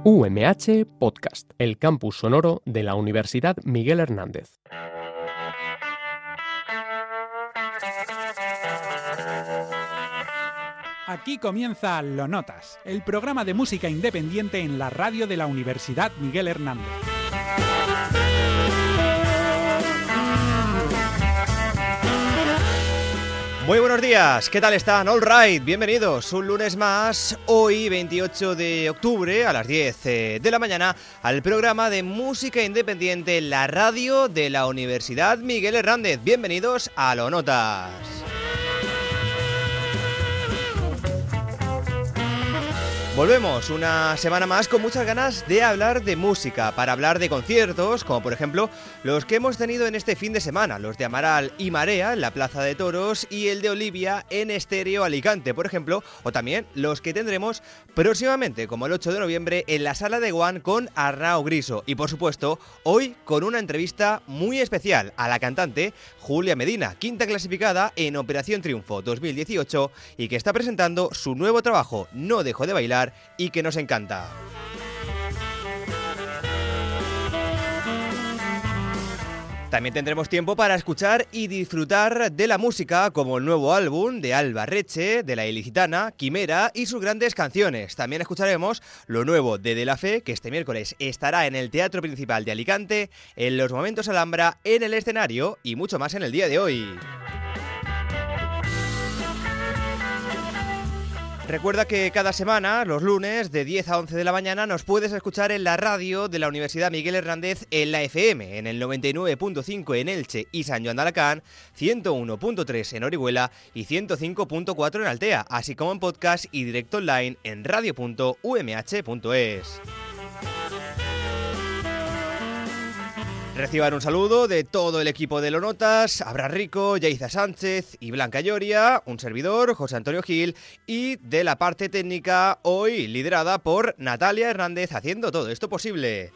UMH Podcast, el campus sonoro de la Universidad Miguel Hernández. Aquí comienza Lo Notas, el programa de música independiente en la radio de la Universidad Miguel Hernández. Muy buenos días, ¿qué tal están? All right, bienvenidos un lunes más, hoy 28 de octubre a las 10 de la mañana, al programa de música independiente en la radio de la Universidad Miguel Hernández. Bienvenidos a Lo Notas. Volvemos una semana más con muchas ganas de hablar de música, para hablar de conciertos, como por ejemplo los que hemos tenido en este fin de semana, los de Amaral y Marea en la Plaza de Toros y el de Olivia en Estéreo Alicante, por ejemplo, o también los que tendremos próximamente, como el 8 de noviembre, en la Sala de Guan con Arnau Griso. Y por supuesto, hoy con una entrevista muy especial a la cantante Julia Medina, quinta clasificada en Operación Triunfo 2018 y que está presentando su nuevo trabajo, No Dejo de Bailar, y que nos encanta. También tendremos tiempo para escuchar y disfrutar de la música, como el nuevo álbum de Alba Reche, de La Ilicitana, Quimera y sus grandes canciones. También escucharemos lo nuevo de La Fe, que este miércoles estará en el Teatro Principal de Alicante, en Los Momentos Alhambra, en el escenario y mucho más en el día de hoy. Recuerda que cada semana, los lunes, de 10 a 11 de la mañana, nos puedes escuchar en la radio de la Universidad Miguel Hernández en la FM, en el 99.5 en Elche y San Joan de Alacant, 101.3 en Orihuela y 105.4 en Altea, así como en podcast y directo online en radio.umh.es. Reciban un saludo de todo el equipo de Lo Notas, Abra Rico, Yaiza Sánchez y Blanca Lloria, un servidor, José Antonio Gil, y de la parte técnica hoy liderada por Natalia Hernández, haciendo todo esto posible.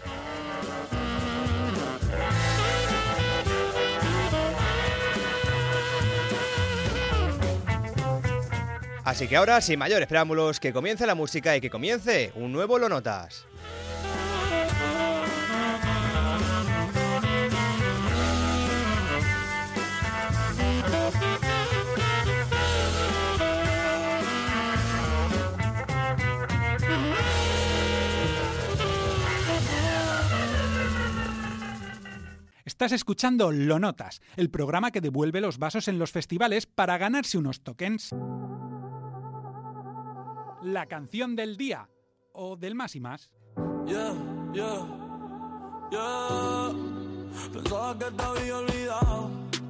Así que ahora, sin mayores preámbulos, que comience la música y que comience un nuevo Lo Notas. Estás escuchando Lo Notas, el programa que devuelve los vasos en los festivales para ganarse unos tokens. La canción del día, o del más y más. Pensaba que te había olvidado,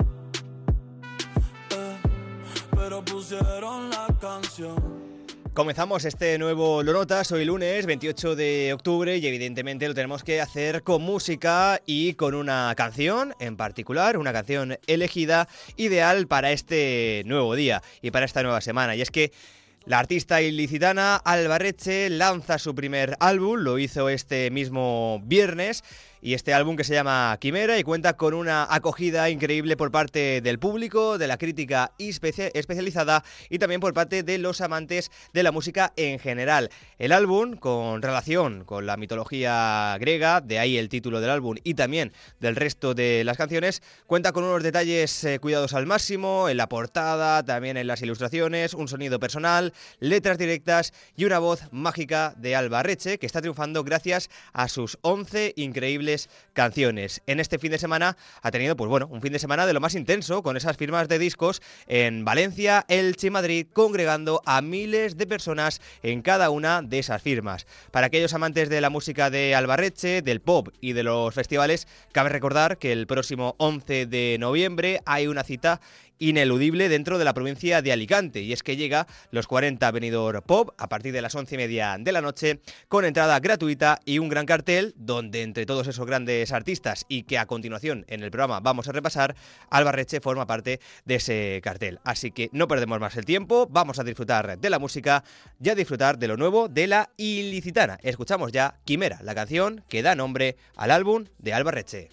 pero pusieron la canción. Comenzamos este nuevo Lo Notas, hoy lunes 28 de octubre y evidentemente lo tenemos que hacer con música y con una canción en particular, una canción elegida ideal para este nuevo día y para esta nueva semana. Y es que la artista ilicitana Alba Reche lanza su primer álbum, lo hizo este mismo viernes. Y este álbum que se llama Quimera y cuenta con una acogida increíble por parte del público, de la crítica especializada y también por parte de los amantes de la música en general. El álbum, con relación con la mitología griega, de ahí el título del álbum y también del resto de las canciones, cuenta con unos detalles cuidados al máximo, en la portada, también en las ilustraciones, un sonido personal, letras directas y una voz mágica de Alba Reche, que está triunfando gracias a sus 11 increíbles canciones. En este fin de semana ha tenido, un fin de semana de lo más intenso, con esas firmas de discos en Valencia, Elche y Madrid, congregando a miles de personas en cada una de esas firmas. Para aquellos amantes de la música de Alba Reche, del pop y de los festivales, cabe recordar que el próximo 11 de noviembre hay una cita ineludible dentro de la provincia de Alicante, y es que llega los 40 Benidorm Pop a partir de las 11:30 de la noche, con entrada gratuita y un gran cartel donde, entre todos esos grandes artistas y que a continuación en el programa vamos a repasar, Alba Reche forma parte de ese cartel. Así que no perdemos más el tiempo, vamos a disfrutar de la música y a disfrutar de lo nuevo de La Ilicitana. Escuchamos ya Quimera, la canción que da nombre al álbum de Alba Reche.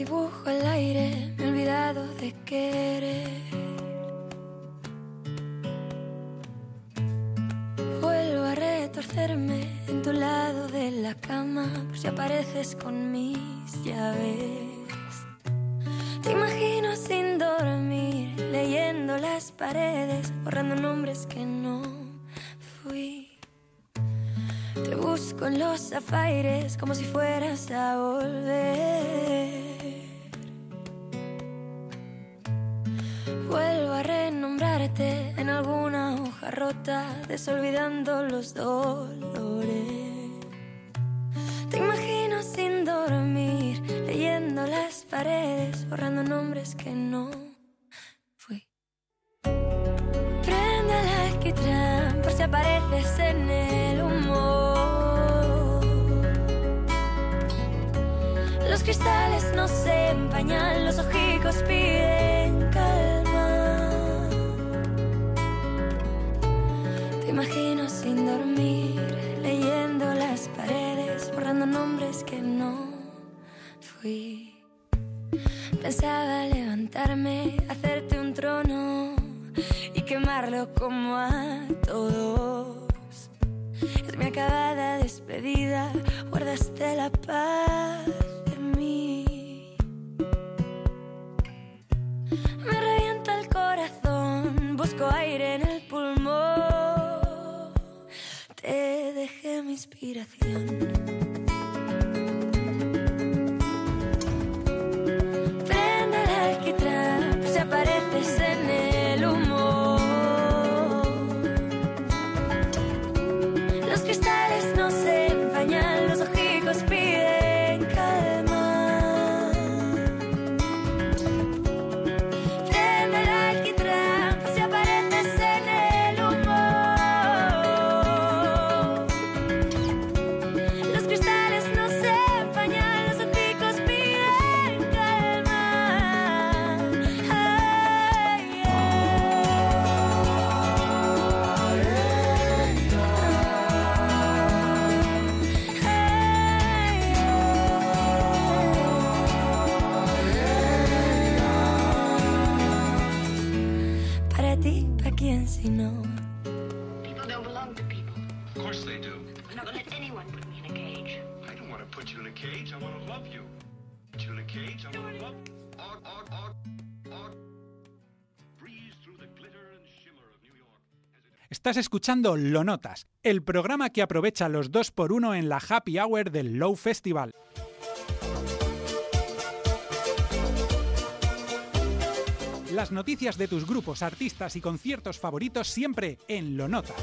dibujo al aire, me he olvidado de querer. Vuelvo a retorcerme en tu lado de la cama, por si apareces con mis llaves. Te imagino sin dormir, leyendo las paredes, borrando nombres que no fui. Te busco en los zafaires como si fueras a volver. Vuelvo a renombrarte en alguna hoja rota, desolvidando los dolores. Te imagino sin dormir, leyendo las paredes, borrando nombres que no fui. Prende el alquitrán por si apareces en el humo. Los cristales no se empañan, los ojicos piden calma. Te imagino sin dormir, leyendo las paredes, borrando nombres que no fui. Pensaba levantarme, hacerte un trono y quemarlo como a todos. Es mi acabada despedida, guardaste la paz de mí. Me revienta el corazón, busco aire en el pulmón. Te dejé mi inspiración. Prende el alquitrán, si apareces en el humo. Los cristales no se empañan, los ojicos piden calma. Prende el alquitrán, si apareces en el humo. Los cristales no se empañan, los ojicos piden calma. Ay, para ti, ¿para quién si no? People don't belong to people. Of course they do. I'm not gonna let anyone put me in a cage. I don't want to put you in a cage. I want to love you. Put you in a cage. I want to love you. Breeze through the glitter and shimmer of New York. Estás escuchando Lo Notas, el programa que aprovecha los 2x1 en la Happy Hour del Low Festival. Las noticias de tus grupos, artistas y conciertos favoritos siempre en Lo Notas.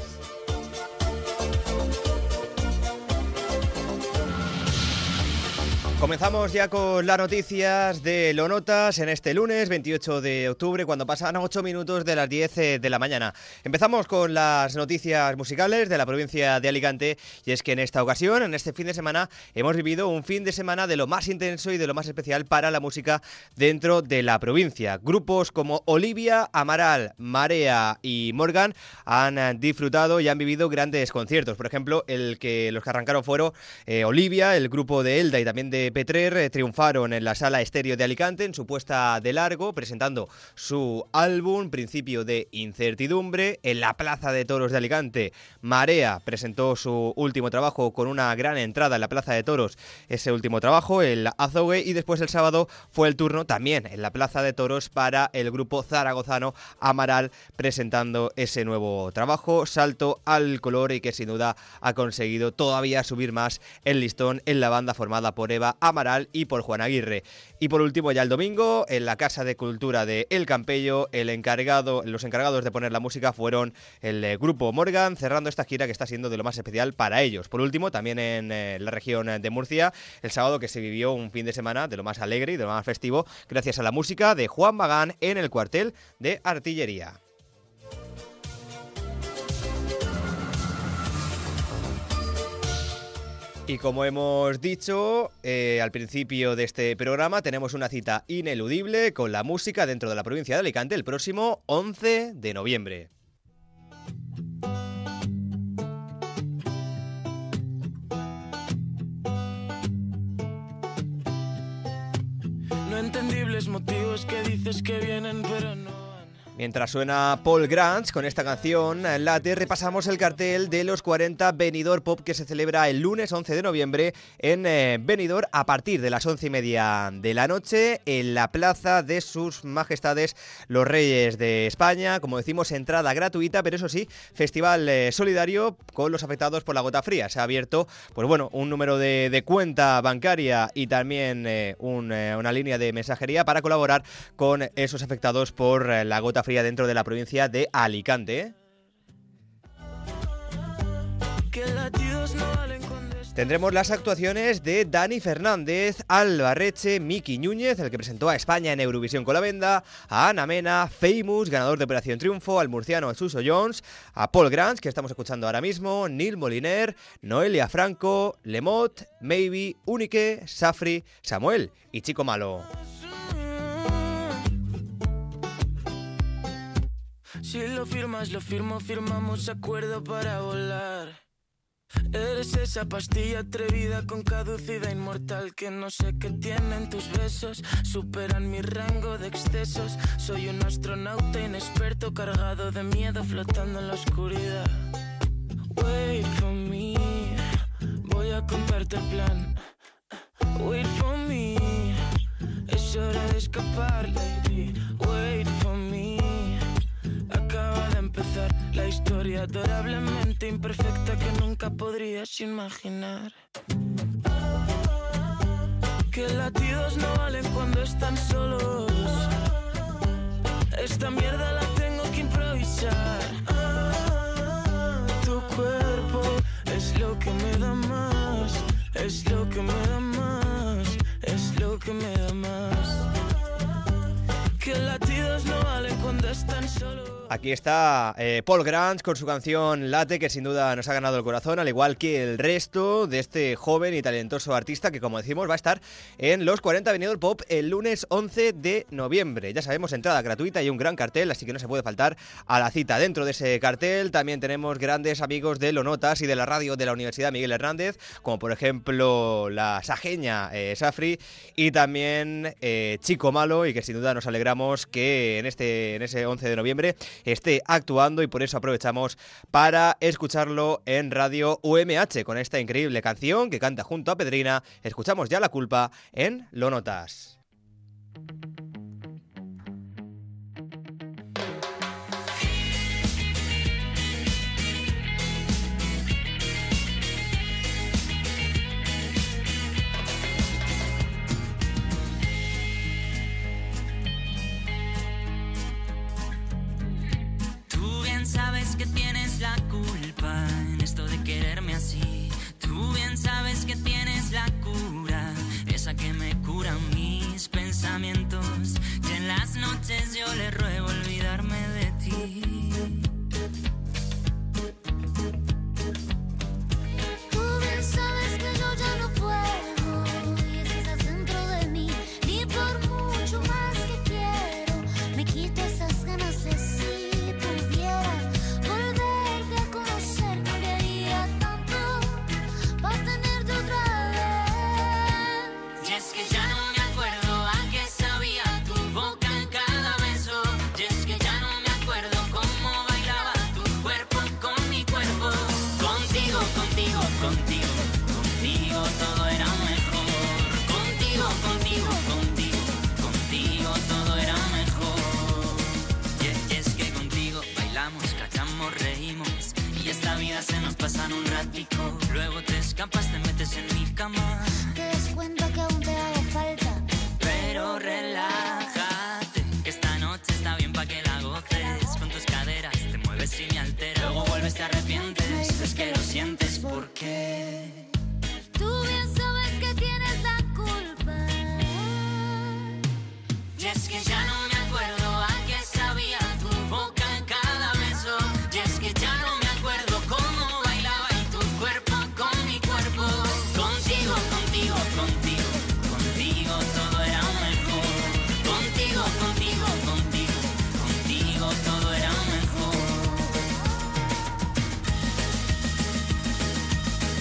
Comenzamos ya con las noticias de Lo Notas en este lunes 28 de octubre, cuando pasan 8 minutos de las 10 de la mañana. Empezamos con las noticias musicales de la provincia de Alicante, y es que en esta ocasión, en este fin de semana, hemos vivido un fin de semana de lo más intenso y de lo más especial para la música dentro de la provincia. Grupos como Olivia, Amaral, Marea y Morgan han disfrutado y han vivido grandes conciertos. Por ejemplo, los que arrancaron fueron Olivia, el grupo de Elda y también de Petrer, triunfaron en la Sala Estéreo de Alicante en su puesta de largo, presentando su álbum Principio de Incertidumbre. En la Plaza de Toros de Alicante, Marea presentó su último trabajo con una gran entrada en la Plaza de Toros, ese último trabajo, el Azogue, y después el sábado fue el turno también en la Plaza de Toros para el grupo zaragozano Amaral, presentando ese nuevo trabajo, Salto al Color, y que sin duda ha conseguido todavía subir más el listón en la banda formada por Eva Amaral y por Juan Aguirre. Y por último, ya el domingo, en la Casa de Cultura de El Campello, los encargados de poner la música fueron el grupo Morgan, cerrando esta gira que está siendo de lo más especial para ellos. Por último, también en la región de Murcia, el sábado, que se vivió un fin de semana de lo más alegre y de lo más festivo, gracias a la música de Juan Magán en el cuartel de Artillería. Y como hemos dicho al principio de este programa, tenemos una cita ineludible con la música dentro de la provincia de Alicante el próximo 11 de noviembre. No Entendibles motivos que dices que vienen pero no. Mientras suena Paul Grant con esta canción, Late, repasamos el cartel de los 40 Benidorm Pop que se celebra el lunes 11 de noviembre en Benidorm a partir de las 11:30 de la noche en la plaza de sus majestades los Reyes de España. Como decimos, entrada gratuita, pero eso sí, festival solidario con los afectados por la gota fría. Se ha abierto pues bueno, un número de cuenta bancaria y también una línea de mensajería para colaborar con esos afectados por la gota fría dentro de la provincia de Alicante. Tendremos las actuaciones de Dani Fernández, Alba Reche, Miki Núñez, el que presentó a España en Eurovisión con la Venda, a Ana Mena, Famous, ganador de Operación Triunfo, al murciano Suso Jones, a Paul Grant, que estamos escuchando ahora mismo, Neil Moliner, Noelia Franco, Lemot, Maybe, Unique, Safri, Samuel y Chico Malo. Si lo firmas, lo firmo, firmamos acuerdo para volar. Eres esa pastilla atrevida con caducidad inmortal que no sé qué tienen tus besos, superan mi rango de excesos. Soy un astronauta inexperto cargado de miedo flotando en la oscuridad. Wait for me, voy a contarte el plan. Wait for me, es hora de escapar, lady. Wait for me. Acaba de empezar la historia adorablemente imperfecta que nunca podrías imaginar. Que latidos no valen cuando están solos. Esta mierda la tengo que improvisar. Tu cuerpo es lo que me da más. Es lo que me da más. Es lo que me da más. Que latidos no valen cuando están solos. Aquí está Paul Grant con su canción Late, que sin duda nos ha ganado el corazón, al igual que el resto de este joven y talentoso artista que, como decimos, va a estar en los 40 Benidorm Pop el lunes 11 de noviembre. Ya sabemos, entrada gratuita y un gran cartel, así que no se puede faltar a la cita. Dentro de ese cartel también tenemos grandes amigos de Lonotas y de la radio de la Universidad Miguel Hernández, como por ejemplo la sajeña Safri y también Chico Malo, y que sin duda nos alegramos que en ese 11 de noviembre esté actuando, y por eso aprovechamos para escucharlo en Radio UMH con esta increíble canción que canta junto a Pedrina. Escuchamos Ya la culpa en Lonotas. Sabes que tienes la culpa en esto de quererme así. Tú bien sabes que tienes la cura, esa que me cura mis pensamientos. Que en las noches yo le ruego olvidarme de ti. Tú bien sabes que yo ya no puedo, y es que estás dentro de mí. Ni por mucho más que quiero, me quito esas ganas de sí. Se nos pasan un ratico, luego te escapas, te metes en mi cama. Te das cuenta que aún te hago falta, pero relájate, que esta noche está bien pa' que la goces. Con tus caderas te mueves y me altera. Luego vuelves, te arrepientes, es que lo sientes porque tú bien sabes que tienes la culpa. Y es que ya no me acuerdo a qué sabía tu boca en cada beso. Y es que ya no me acuerdo cómo bailaba y tu cuerpo con mi cuerpo. Contigo, contigo, contigo, contigo todo era mejor. Contigo, contigo, contigo, contigo todo era mejor.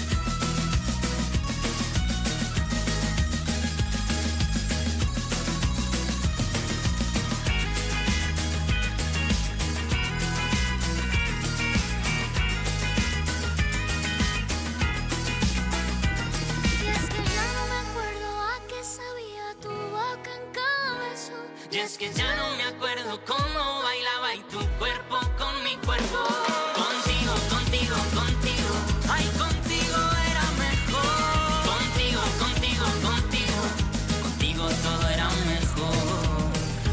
Y es que ya no me acuerdo cómo bailaba y tu cuerpo con mi cuerpo. Contigo, contigo, contigo, ay, contigo era mejor. Contigo, contigo, contigo, contigo todo era mejor.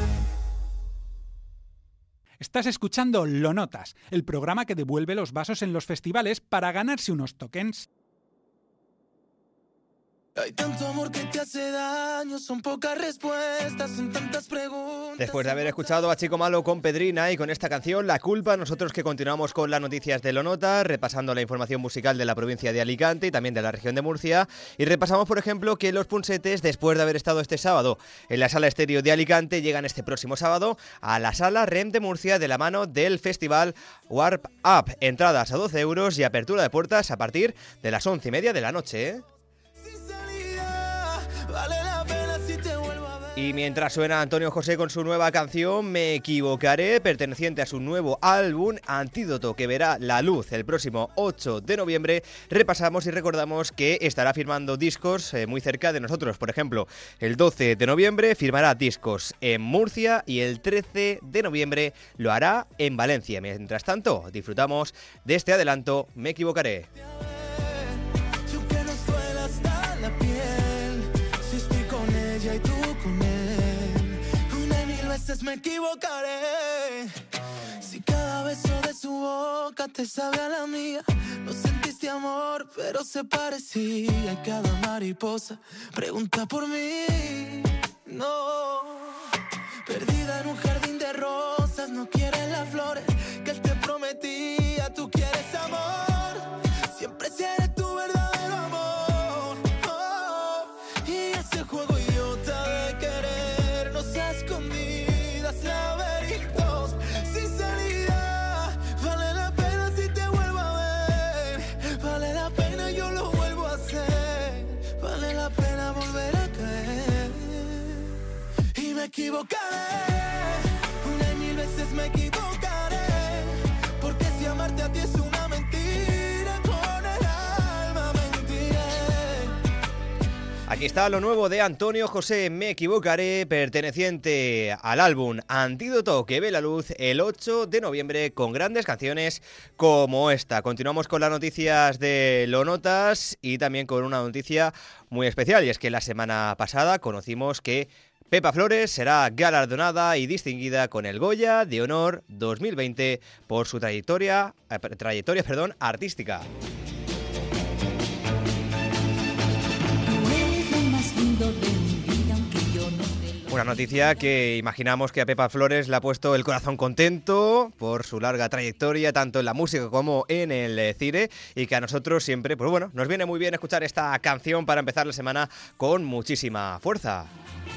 Estás escuchando Lo Notas, el programa que devuelve los vasos en los festivales para ganarse unos tokens. Hay tanto amor que te hace daño, son pocas respuestas, son tantas preguntas. Después de haber escuchado a Chico Malo con Pedrina y con esta canción La Culpa, nosotros que continuamos con las noticias de Lo Notas, repasando la información musical de la provincia de Alicante y también de la región de Murcia, y repasamos, por ejemplo, que los Punsetes, después de haber estado este sábado en la Sala Estéreo de Alicante, llegan este próximo sábado a la Sala REM de Murcia de la mano del festival Warp Up. Entradas a 12 euros y apertura de puertas a partir de las 11:30 de la noche, ¿eh? Vale la pena si te vuelvo a ver. Y mientras suena Antonio José con su nueva canción Me Equivocaré, perteneciente a su nuevo álbum Antídoto, que verá la luz el próximo 8 de noviembre, repasamos y recordamos que estará firmando discos muy cerca de nosotros. Por ejemplo, el 12 de noviembre firmará discos en Murcia y el 13 de noviembre lo hará en Valencia. Mientras tanto, disfrutamos de este adelanto Me Equivocaré. Y aunque nos duela hasta la piel, si estoy con ella y tú con él, una y mil veces me equivocaré. Si cada beso de su boca te sabe a la mía, no sentiste amor, pero se parecía. Y cada mariposa pregunta por mí. No, perdida en un jardín de rosas, no quieres las flores que él te prometía. Tú quieres amor, siempre seré tu verdadero amor. Oh, y ese juego idiota de querernos a escondidas, laberintos sin salida. Vale la pena si te vuelvo a ver, vale la pena yo lo vuelvo a hacer, vale la pena volver a caer. Y me equivocaré, una y mil veces me equivocaré, porque si amarte a ti es una mentira, con el alma mentiré. Aquí está lo nuevo de Antonio José, Me Equivocaré, perteneciente al álbum Antídoto, que ve la luz el 8 de noviembre con grandes canciones como esta. Continuamos con las noticias de Lo Notas y también con una noticia muy especial, y es que la semana pasada conocimos que Pepa Flores será galardonada y distinguida con el Goya de Honor 2020 por su trayectoria artística. Una noticia que imaginamos que a Pepa Flores le ha puesto el corazón contento por su larga trayectoria, tanto en la música como en el cine, y que a nosotros siempre, pues bueno, nos viene muy bien escuchar esta canción para empezar la semana con muchísima fuerza.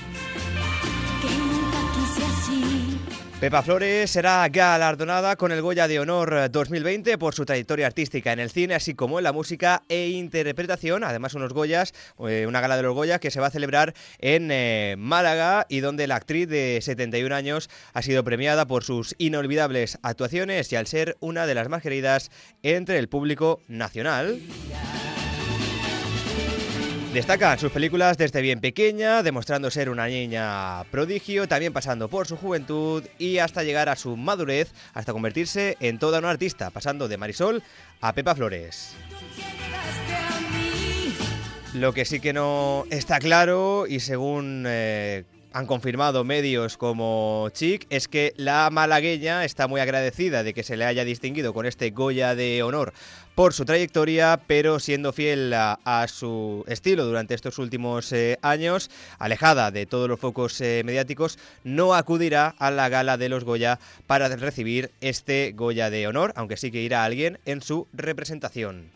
Pepa Flores será galardonada con el Goya de Honor 2020 por su trayectoria artística en el cine, así como en la música e interpretación. Además, unos Goyas, una gala de los Goya que se va a celebrar en Málaga, y donde la actriz de 71 años ha sido premiada por sus inolvidables actuaciones y al ser una de las más queridas entre el público nacional. Destacan sus películas desde bien pequeña, demostrando ser una niña prodigio, también pasando por su juventud y hasta llegar a su madurez, hasta convertirse en toda una artista, pasando de Marisol a Pepa Flores. Lo que sí que no está claro, y según han confirmado medios como Chic, es que la malagueña está muy agradecida de que se le haya distinguido con este Goya de Honor por su trayectoria, pero siendo fiel a su estilo durante estos últimos años, alejada de todos los focos mediáticos, no acudirá a la gala de los Goya para recibir este Goya de Honor, aunque sí que irá alguien en su representación.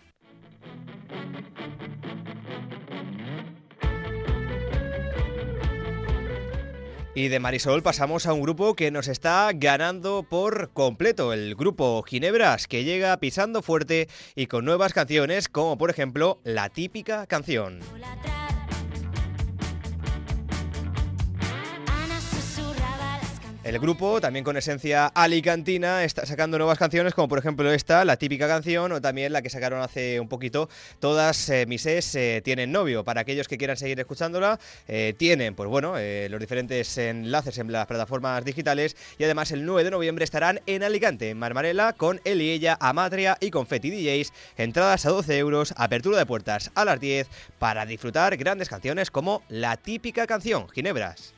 Y de Marisol pasamos a un grupo que nos está ganando por completo, el grupo Ginebras, que llega pisando fuerte y con nuevas canciones, como por ejemplo La Típica Canción. El grupo, también con esencia alicantina, está sacando nuevas canciones, como por ejemplo esta, La Típica Canción, o también la que sacaron hace un poquito, Todas mis ex tienen novio. Para aquellos que quieran seguir escuchándola, tienen pues bueno, los diferentes enlaces en las plataformas digitales, y además el 9 de noviembre estarán en Alicante, en Marmarela, con él y ella, Amatria y Confetti DJs, entradas a 12 euros, apertura de puertas a las 10, para disfrutar grandes canciones como La Típica Canción. Ginebras.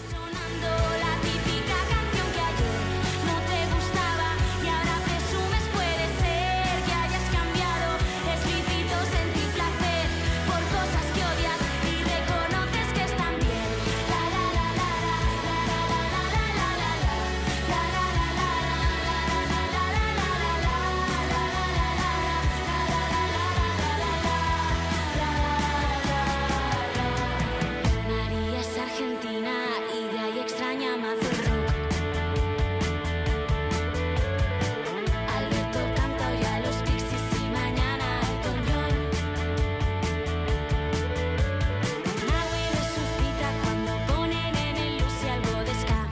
María es argentina y de ahí extraña más el rock. Alberto canta hoy a los Pixies y mañana Elton John. Maui resucita cuando ponen en el Lucy algo de ska.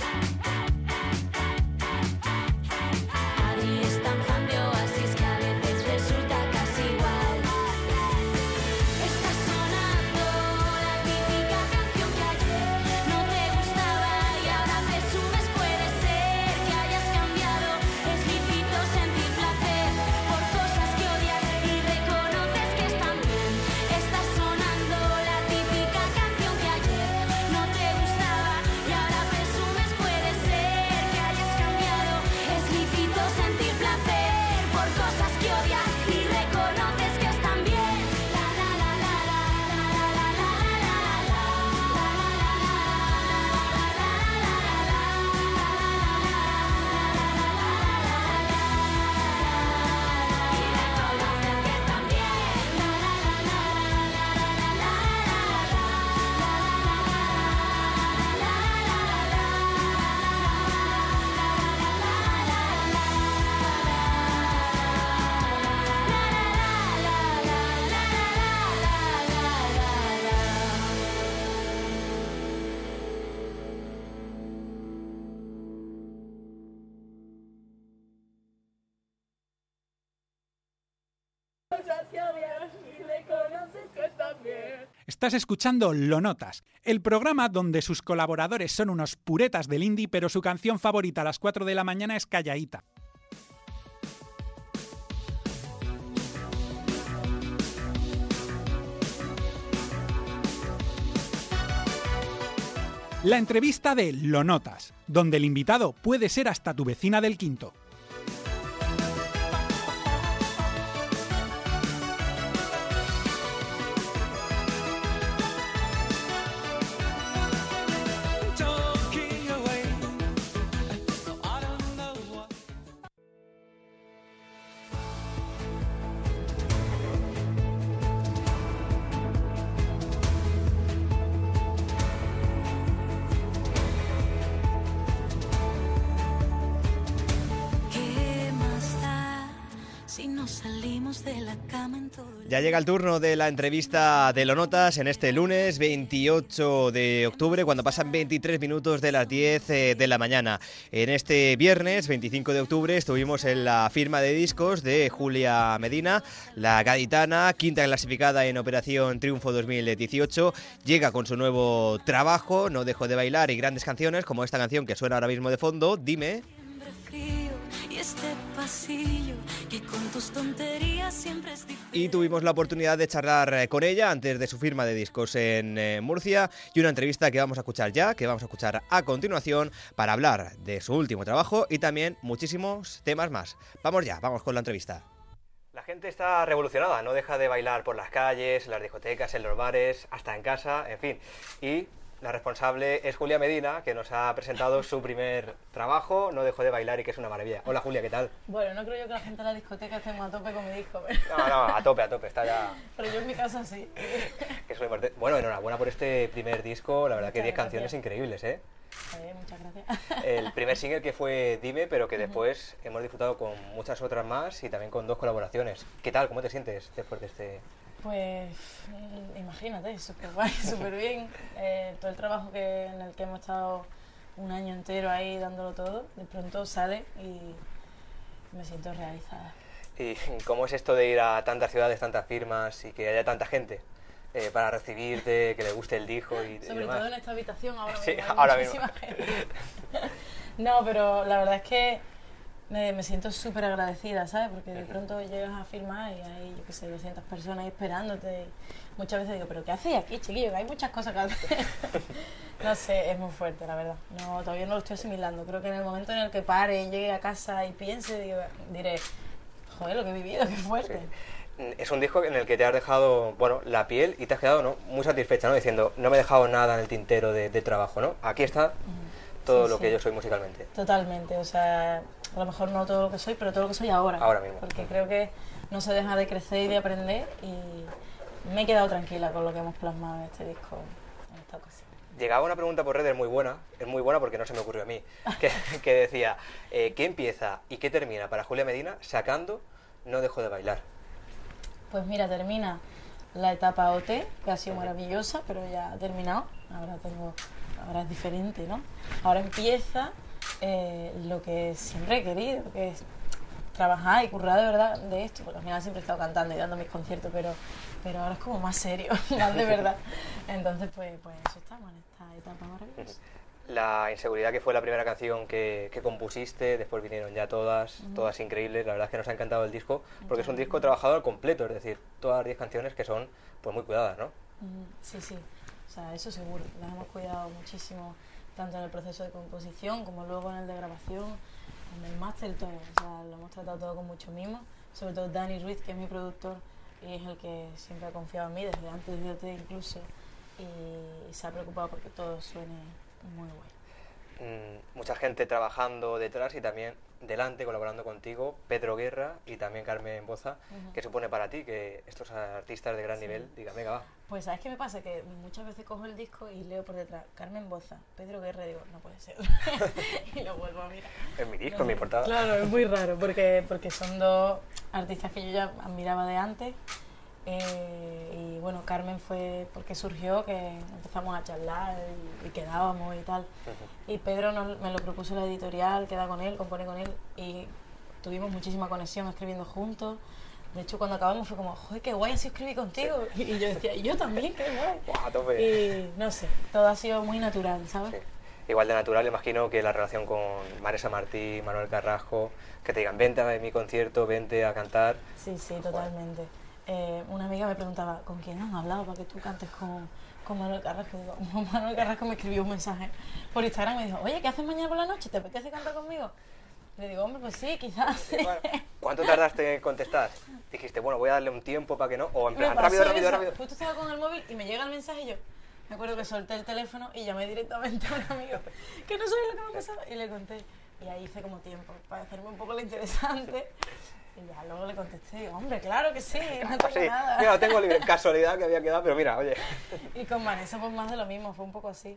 Adri es tan fan de Oasis que a veces resulta casi igual. Está sonando la típica canción que ayer no te gustaba y ahora presumes. Puede ser que hayas cambiado, es lícito sentir placer por cosas que odias y reconoces que están bien. Está sonando la típica canción que ayer no te gustaba y ahora presumes. Puede ser que hayas cambiado, es lícito sentir placer por cosas que odias y reconoces que están bien. La la la la la la la la la Estás escuchando Lo Notas, el programa donde sus colaboradores son unos puretas del indie, pero su canción favorita a las 4 de la mañana es Calladita. La entrevista de Lo Notas, donde el invitado puede ser hasta tu vecina del quinto. Ya llega el turno de la entrevista de Lo Notas en este lunes 28 de octubre, cuando pasan 23 minutos de las 10 de la mañana. En este viernes 25 de octubre estuvimos en la firma de discos de Julia Medina, la gaditana, quinta clasificada en Operación Triunfo 2018. Llega con su nuevo trabajo, No dejo de bailar, y grandes canciones como esta canción que suena ahora mismo de fondo, Dime. Y este pasillo que con tus tonterías siempre es diferente. Y tuvimos la oportunidad de charlar con ella antes de su firma de discos en Murcia, y una entrevista que vamos a escuchar ya, que vamos a escuchar a continuación, para hablar de su último trabajo y también muchísimos temas más. Vamos ya, vamos con la entrevista. La gente está revolucionada, no deja de bailar por las calles, en las discotecas, en los bares, hasta en casa, en fin. Y la responsable es Julia Medina, que nos ha presentado su primer trabajo, No dejo de bailar, y que es una maravilla. Hola Julia, ¿qué tal? Bueno, no creo yo que la gente de la discoteca esté muy a tope con mi disco, pero... No, a tope, está ya... Pero yo en mi casa sí. Que soy parte... Bueno, enhorabuena por este primer disco, la verdad Muchas que 10 gracias. canciones increíbles, ¿eh? Muchas gracias. El primer single que fue Dime, pero que después hemos disfrutado con muchas otras más y también con 2 colaboraciones. ¿Qué tal? ¿Cómo te sientes después de este...? Pues imagínate, súper guay, súper bien. Todo el trabajo en el que hemos estado un año entero ahí dándolo todo, de pronto sale y me siento realizada. ¿Y cómo es esto de ir a tantas ciudades, tantas firmas y que haya tanta gente para recibirte, que le guste el disco y Sobre demás? todo en esta habitación ahora mismo, Sí, hay ahora muchísima mismo. gente. No, pero la verdad es que me siento súper agradecida, ¿sabes? Porque de pronto llegas a firmar y hay, yo qué sé, 200 personas ahí esperándote. Muchas veces digo, ¿pero qué hacéis aquí, chiquillo? Que hay muchas cosas que hacer. No sé, es muy fuerte, la verdad. No, todavía no lo estoy asimilando. Creo que en el momento en el que pare, llegue a casa y piense, diré, joder, lo que he vivido, qué fuerte. Sí. Es un disco en el que te has dejado, bueno, la piel y te has quedado, ¿no?, muy satisfecha, ¿no? Diciendo, no me he dejado nada en el tintero de trabajo, ¿no? Aquí está todo lo que yo soy musicalmente. Totalmente, o sea, a lo mejor no todo lo que soy, pero todo lo que soy ahora. Ahora mismo. Porque creo que no se deja de crecer y de aprender y me he quedado tranquila con lo que hemos plasmado en este disco, en esta ocasión. Llegaba una pregunta por redes es muy buena porque no se me ocurrió a mí, que decía, ¿qué empieza y qué termina para Julia Medina sacando No dejo de bailar? Pues mira, termina la etapa OT, que ha sido maravillosa, pero ya ha terminado. Ahora es diferente, ¿no? Ahora empieza lo que siempre he querido, que es trabajar y currar de verdad de esto, porque al final siempre he estado cantando y dando mis conciertos, pero ahora es como más serio, más de verdad. Entonces, pues eso estamos en esta etapa maravillosa. La Inseguridad, que fue la primera canción que compusiste, después vinieron ya todas increíbles. La verdad es que nos ha encantado el disco, porque es un disco trabajado al completo, es decir, todas las 10 canciones que son pues muy cuidadas, ¿no? Sí, o sea, eso seguro, las hemos cuidado muchísimo, tanto en el proceso de composición como luego en el de grabación, en el máster, todo, o sea, lo hemos tratado todo con mucho mimo, sobre todo Dani Ruiz, que es mi productor y es el que siempre ha confiado en mí, desde antes de OT incluso, y se ha preocupado porque todo suene muy bueno. Mucha gente trabajando detrás y también delante, colaborando contigo, Pedro Guerra y también Carmen Boza. ¿Qué supone para ti que estos artistas de gran nivel digan, venga, va? Pues ¿sabes qué me pasa? Que muchas veces cojo el disco y leo por detrás Carmen Boza, Pedro Guerra, y digo, no puede ser. Y lo vuelvo a mirar. Es mi disco, es mi portada. Claro, es muy raro porque son dos artistas que yo ya admiraba de antes. Y bueno, Carmen fue porque surgió, que empezamos a charlar y quedábamos y tal. Y Pedro me lo propuso la editorial, queda con él, compone con él, y tuvimos muchísima conexión escribiendo juntos. De hecho, cuando acabamos fue como, joder, qué guay, así escribí contigo. Sí. Y yo decía, yo también, qué guay. Wow, tope. Y no sé, todo ha sido muy natural, ¿sabes? Sí. Igual de natural, imagino que la relación con Marisa Martí, Manuel Carrasco, que te digan, vente a mi concierto, vente a cantar. Sí, totalmente. Una amiga me preguntaba, ¿con quién han hablado para que tú cantes con Manuel Carrasco? Digo, Manuel Carrasco me escribió un mensaje por Instagram y me dijo, oye, ¿qué haces mañana por la noche? ¿Te apetece cantar conmigo? Le digo, hombre, pues sí, quizás. Bueno, ¿cuánto tardaste en contestar? Dijiste, bueno, voy a darle un tiempo para que no, o en plan, rápido. rápido. Justo estaba con el móvil y me llega el mensaje y yo, me acuerdo que solté el teléfono y llamé directamente a un amigo, que no sabía lo que me pasaba, y le conté. Y ahí hice como tiempo, para hacerme un poco lo interesante. Y ya luego le contesté, digo, hombre, claro que sí, no tengo nada. Mira, tengo libre, casualidad que había quedado, pero mira, oye. Y con Vanessa pues más de lo mismo, fue un poco así.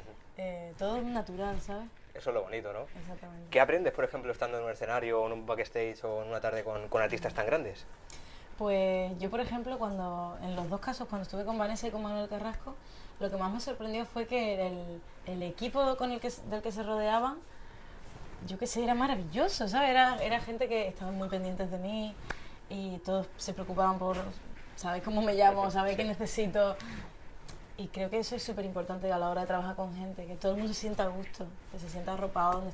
Todo natural, ¿sabes? Eso es lo bonito, ¿no? Exactamente. ¿Qué aprendes, por ejemplo, estando en un escenario o en un backstage o en una tarde con artistas tan grandes? Pues yo, por ejemplo, en los dos casos, cuando estuve con Vanessa y con Manuel Carrasco, lo que más me sorprendió fue que el equipo del que se rodeaban, yo qué sé, era maravilloso, ¿sabes? Era gente que estaban muy pendientes de mí y todos se preocupaban por, ¿sabes cómo me llamo? ¿Sabes qué necesito? Y creo que eso es súper importante a la hora de trabajar con gente, que todo el mundo se sienta a gusto, que se sienta arropado donde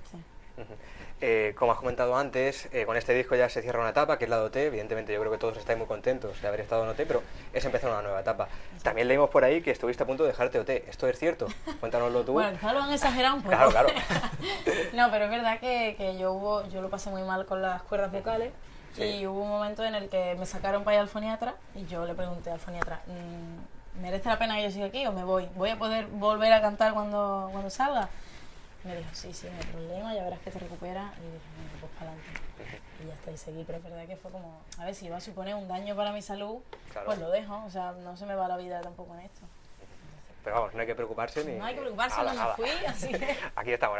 esté. Como has comentado antes, con este disco ya se cierra una etapa, que es la de OT. Evidentemente yo creo que todos estáis muy contentos de haber estado en OT, pero es empezar una nueva etapa. También leímos por ahí que estuviste a punto de dejarte OT. ¿Esto es cierto? Cuéntanoslo tú. Bueno, quizás lo han exagerado un poco. Claro. No, pero es verdad que yo lo pasé muy mal con las cuerdas vocales. Sí. Y hubo un momento en el que me sacaron para ir al foniatra y yo le pregunté al foniatra, ¿merece la pena que yo siga aquí o me voy? ¿Voy a poder volver a cantar cuando salga? Me dijo, sí, no hay problema, ya verás que te recuperas. Y dije, bueno, pues para adelante. Y ya está, y seguí. Pero es verdad que fue como, a ver, si iba a suponer un daño para mi salud, claro, pues lo dejo. O sea, no se me va la vida tampoco en esto. Pero vamos, no hay que preocuparse ni... No hay que preocuparse, no me fui, así que... Aquí estamos.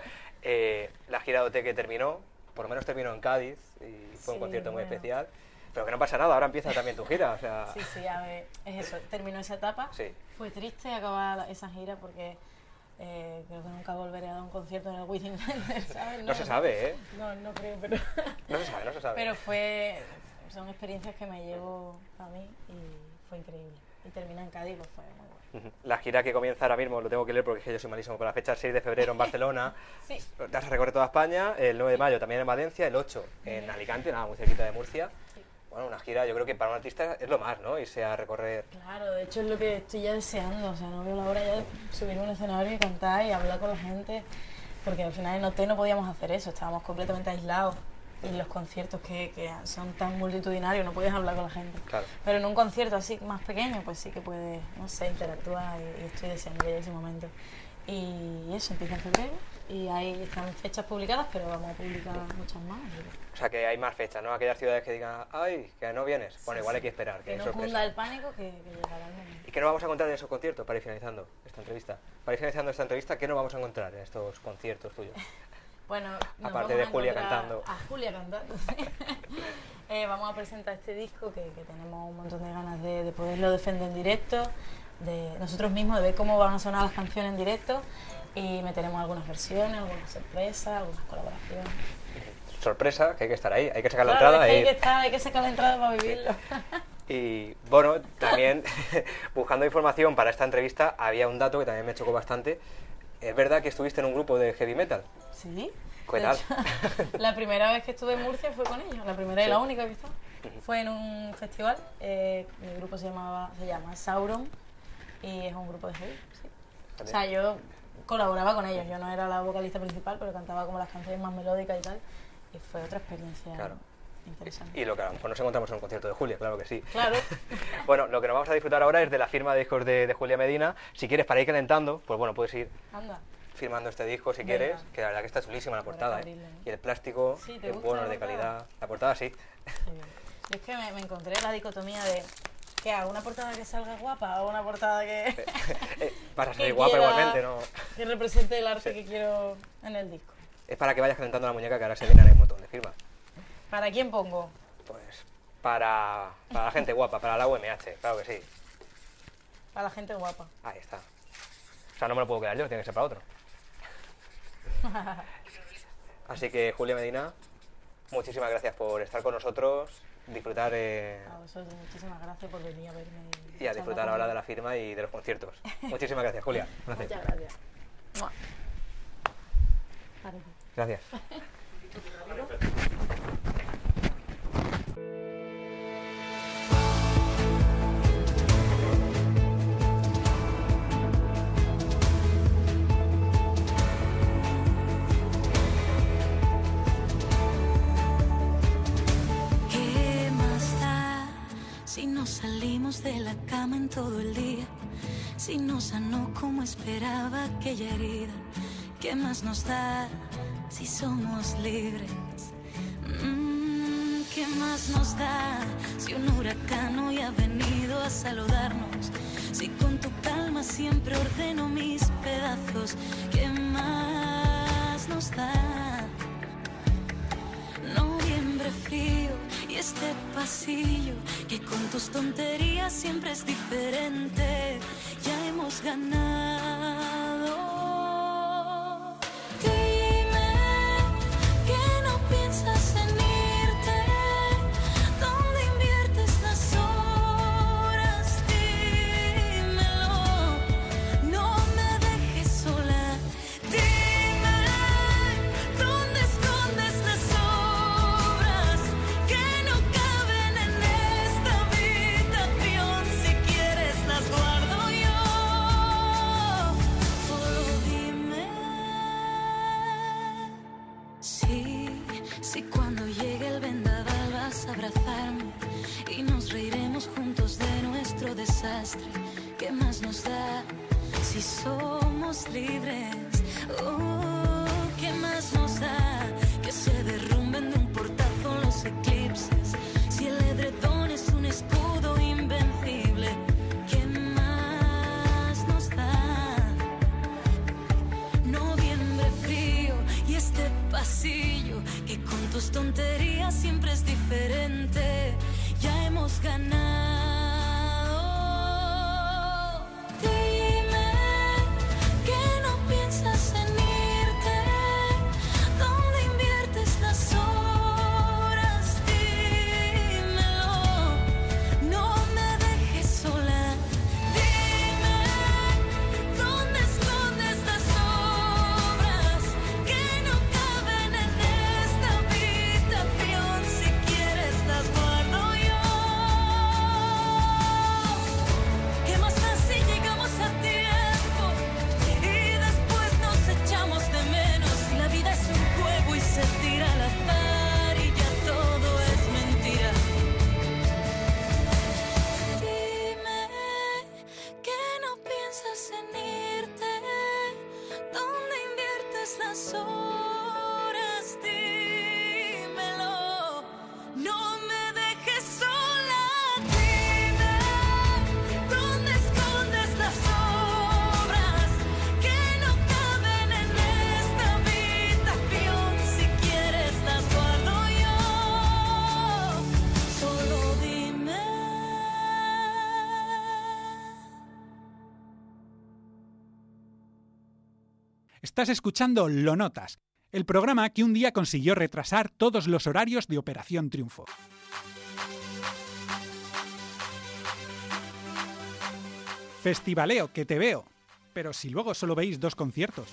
La gira de OT que terminó, por lo menos terminó en Cádiz, y fue un concierto muy especial. Pero que no pasa nada, ahora empieza también tu gira, o sea... Sí, a ver, es eso, terminó esa etapa. Sí. Fue triste acabar esa gira porque Creo que nunca volveré a dar un concierto en el Within Center, ¿sabes? No se sabe, ¿eh? No creo, pero... No se sabe. Pero son experiencias que me llevo a mí y fue increíble. Y terminar en Cádiz, pues fue muy bueno. La gira que comienza ahora mismo, lo tengo que leer porque es que yo soy malísimo, con la fecha 6 de febrero en Barcelona. Sí. Te vas a recorrer toda España, el 9 de mayo también en Valencia, el 8 en Alicante, nada, muy cerquita de Murcia. Sí. Bueno, una gira yo creo que para un artista es lo más, ¿no? Irse a recorrer... Claro, de hecho es lo que estoy ya deseando, o sea, no veo la hora ya de subir a un escenario y cantar y hablar con la gente, porque al final en OT no podíamos hacer eso, estábamos completamente aislados. Y los conciertos que son tan multitudinarios, no puedes hablar con la gente. Claro. Pero en un concierto así más pequeño, pues sí que puedes, no sé, interactuar y estoy deseando ya ese momento. Y eso empieza en febrero y ahí están fechas publicadas, pero vamos a publicar muchas más. O sea, que hay más fechas, ¿no? Aquellas ciudades que digan, ay, que no vienes. Bueno, igual hay que esperar, que hay no sorpresa. cunda el pánico, que llegará el momento. ¿Y qué nos vamos a encontrar en esos conciertos para ir finalizando esta entrevista? Para ir finalizando esta entrevista, ¿qué nos vamos a encontrar en estos conciertos tuyos? Bueno, aparte de Julia cantando. A Julia cantando, sí. Vamos a presentar este disco que tenemos un montón de ganas de poderlo defender en directo, de nosotros mismos, de ver cómo van a sonar las canciones en directo, y meteremos algunas versiones, algunas sorpresas, algunas colaboraciones. Sorpresa, que hay que estar ahí, hay que sacar la Claro, entrada. es que hay que sacar la entrada para vivirlo. Y bueno, también buscando información para esta entrevista había un dato que también me chocó bastante. ¿Es verdad que estuviste en un grupo de heavy metal? Sí. ¿Qué tal? La primera vez que estuve en Murcia fue con ellos, la primera y la única que estaba. Fue en un festival, mi grupo se llama Sauron y es un grupo de heavy, sí. O sea, yo colaboraba con ellos, yo no era la vocalista principal, pero cantaba como las canciones más melódicas y tal, y fue otra experiencia interesante. Y lo que a lo mejor nos encontramos en un concierto de Julia, claro que sí. Claro. Bueno, lo que nos vamos a disfrutar ahora es de la firma de discos de Julia Medina. Si quieres, para ir calentando, pues bueno, puedes ir firmando este disco si quieres, que la verdad que está chulísima la portada, abrirle, Y el plástico es bueno, es de calidad. La portada sí. Yo es que me encontré la dicotomía de ¿qué hago? ¿Una portada que salga guapa o una portada que... Vas a salir guapa igualmente, ¿no? Que represente el arte que quiero en el disco. Es para que vayas calentando la muñeca, que ahora se vienen un montón de firmas. ¿Para quién pongo? Pues para la gente guapa, para la UMH, claro que sí. Para la gente guapa. Ahí está. O sea, no me lo puedo quedar yo, tiene que ser para otro. Así que, Julia Medina, muchísimas gracias por estar con nosotros, disfrutar... A vosotros, muchísimas gracias por venir a verme. Y a disfrutar ahora de la firma y de los conciertos. Muchísimas gracias, Julia. Muchas gracias. Gracias. Si no salimos de la cama en todo el día, si no sanó como esperaba aquella herida, ¿qué más nos da si somos libres? ¿Qué más nos da si un huracán hoy ha venido a saludarnos? Si con tu calma siempre ordeno mis pedazos, ¿qué más nos da? Noviembre frío y este pasillo que con tus tonterías siempre es diferente. Ya hemos ganado. Dime que no piensas en irte. ¿Dónde inviertes las horas? Dímelo. No me dejes sola. Dime dónde escondes las obras que no caben en esta habitación. Si quieres las guardo yo. Solo dime. Sí, cuando llegue el vendaval vas a abrazarme y nos reiremos juntos de nuestro desastre. ¿Qué más nos da si somos libres? Oh, ¿qué más nos da que se derrumben de un portazo los eclipses? Si el edredón es un escudo invencible, ¿qué más nos da? Noviembre frío y este pasillo que con tus tonterías siempre es diferente. Ya hemos ganado. Dime que no Estás escuchando Lo Notas, el programa que un día consiguió retrasar todos los horarios de Operación Triunfo. Festivaleo, que te veo, pero si luego solo veis 2 conciertos.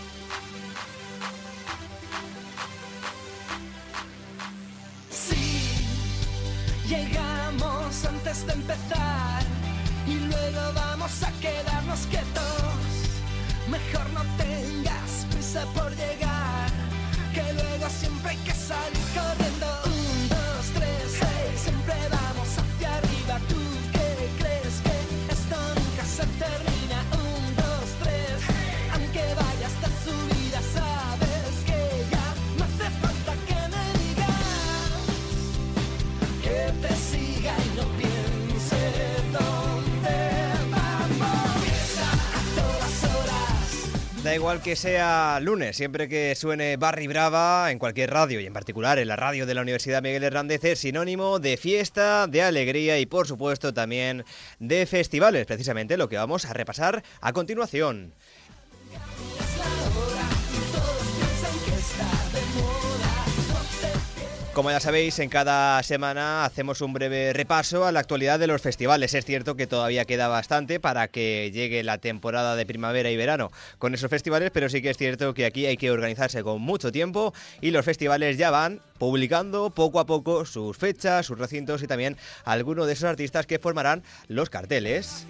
Sí, llegamos antes de empezar y luego vamos a quedarnos quietos. Mejor no tengas prisa por llegar, que luego siempre hay que salir corriendo. 1, 2, 3, hey, siempre vamos hacia arriba. ¿Tú qué crees que esto nunca se termina? 1, 2, 3, aunque vayas de subida, sabes que ya no hace falta que me digas que te siga y no piense dónde vamos. A todas horas. Da igual que sea lunes, siempre que suene Barry Brava en cualquier radio y en particular en la radio de la Universidad Miguel Hernández es sinónimo de fiesta, de alegría y por supuesto también de festivales, precisamente lo que vamos a repasar a continuación. Como ya sabéis, en cada semana hacemos un breve repaso a la actualidad de los festivales. Es cierto que todavía queda bastante para que llegue la temporada de primavera y verano con esos festivales, pero sí que es cierto que aquí hay que organizarse con mucho tiempo y los festivales ya van publicando poco a poco sus fechas, sus recintos y también algunos de esos artistas que formarán los carteles.